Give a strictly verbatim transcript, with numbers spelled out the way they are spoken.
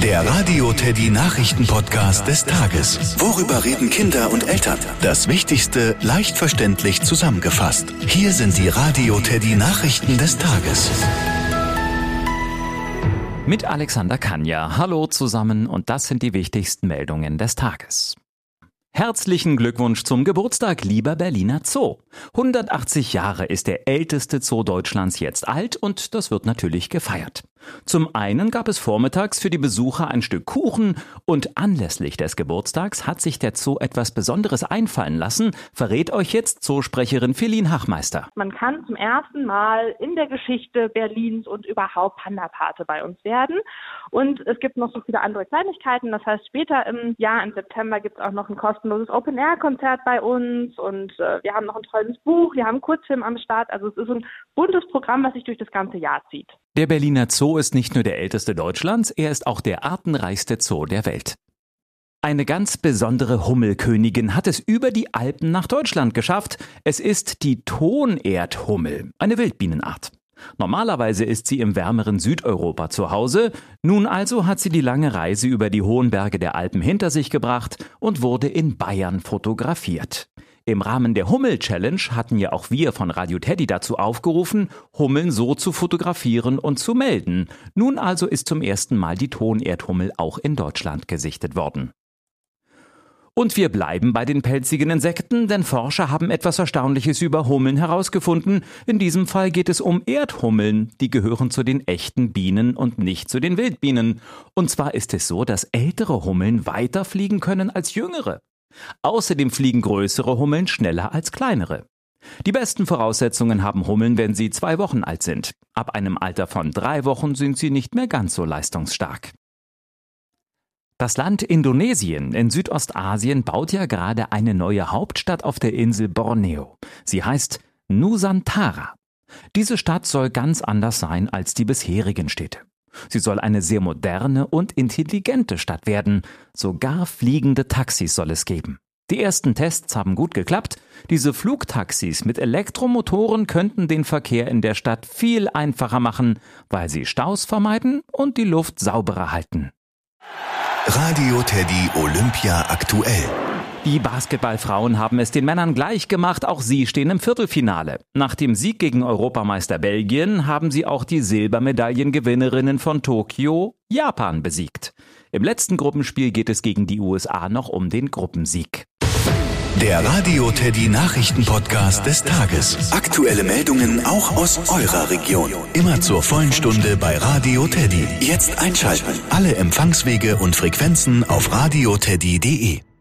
Der Radio Teddy Nachrichten-Podcast des Tages. Worüber reden Kinder und Eltern? Das Wichtigste leicht verständlich zusammengefasst. Hier sind die Radio Teddy Nachrichten des Tages. Mit Alexander Kanja. Hallo zusammen und das sind die wichtigsten Meldungen des Tages. Herzlichen Glückwunsch zum Geburtstag, lieber Berliner Zoo. hundertachtzig Jahre ist der älteste Zoo Deutschlands jetzt alt und das wird natürlich gefeiert. Zum einen gab es vormittags für die Besucher ein Stück Kuchen und anlässlich des Geburtstags hat sich der Zoo etwas Besonderes einfallen lassen, verrät euch jetzt Zoosprecherin Feline Hachmeister. Man kann zum ersten Mal in der Geschichte Berlins und überhaupt Panda-Pate bei uns werden. Und es gibt noch so viele andere Kleinigkeiten. Das heißt, später im Jahr, im September, gibt es auch noch ein kostenloses Open-Air-Konzert bei uns. Und äh, wir haben noch ein tolles Buch, wir haben einen Kurzfilm am Start. Also es ist ein buntes Programm, was sich durch das ganze Jahr zieht. Der Berliner Zoo ist nicht nur der älteste Deutschlands, er ist auch der artenreichste Zoo der Welt. Eine ganz besondere Hummelkönigin hat es über die Alpen nach Deutschland geschafft. Es ist die Tonerdhummel, eine Wildbienenart. Normalerweise ist sie im wärmeren Südeuropa zu Hause. Nun also hat sie die lange Reise über die hohen Berge der Alpen hinter sich gebracht und wurde in Bayern fotografiert. Im Rahmen der Hummel-Challenge hatten ja auch wir von Radio Teddy dazu aufgerufen, Hummeln so zu fotografieren und zu melden. Nun also ist zum ersten Mal die Tonerdhummel auch in Deutschland gesichtet worden. Und wir bleiben bei den pelzigen Insekten, denn Forscher haben etwas Erstaunliches über Hummeln herausgefunden. In diesem Fall geht es um Erdhummeln. Die gehören zu den echten Bienen und nicht zu den Wildbienen. Und zwar ist es so, dass ältere Hummeln weiter fliegen können als jüngere. Außerdem fliegen größere Hummeln schneller als kleinere. Die besten Voraussetzungen haben Hummeln, wenn sie zwei Wochen alt sind. Ab einem Alter von drei Wochen sind sie nicht mehr ganz so leistungsstark. Das Land Indonesien in Südostasien baut ja gerade eine neue Hauptstadt auf der Insel Borneo. Sie heißt Nusantara. Diese Stadt soll ganz anders sein als die bisherigen Städte. Sie soll eine sehr moderne und intelligente Stadt werden. Sogar fliegende Taxis soll es geben. Die ersten Tests haben gut geklappt. Diese Flugtaxis mit Elektromotoren könnten den Verkehr in der Stadt viel einfacher machen, weil sie Staus vermeiden und die Luft sauberer halten. Radio Teddy Olympia aktuell. Die Basketballfrauen haben es den Männern gleich gemacht, auch sie stehen im Viertelfinale. Nach dem Sieg gegen Europameister Belgien haben sie auch die Silbermedaillengewinnerinnen von Tokio, Japan, besiegt. Im letzten Gruppenspiel geht es gegen die U S A noch um den Gruppensieg. Der Radio Teddy Nachrichten-Podcast des Tages. Aktuelle Meldungen auch aus eurer Region. Immer zur vollen Stunde bei Radio Teddy. Jetzt einschalten. Alle Empfangswege und Frequenzen auf radioteddy punkt de.